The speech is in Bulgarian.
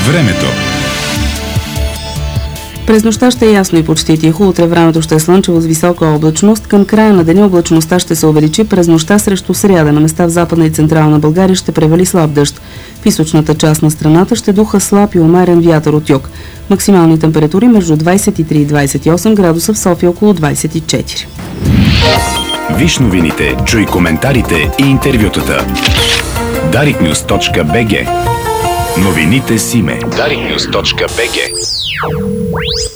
Времето. През нощта ще е ясно и почти тихо. Утре времето ще е слънчево с висока облачност. Към края на деня облачността ще се увеличи. През нощта срещу сряда на места в Западна и Централна България ще превали слаб дъжд. В източната част на страната ще духа слаб и умерен вятър от юг. Максимални температури между 23 и 28 градуса, в София около 24. Виж новините, чуй коментарите и интервютата. dariknews.bg. Новините с име. dariknews.bg.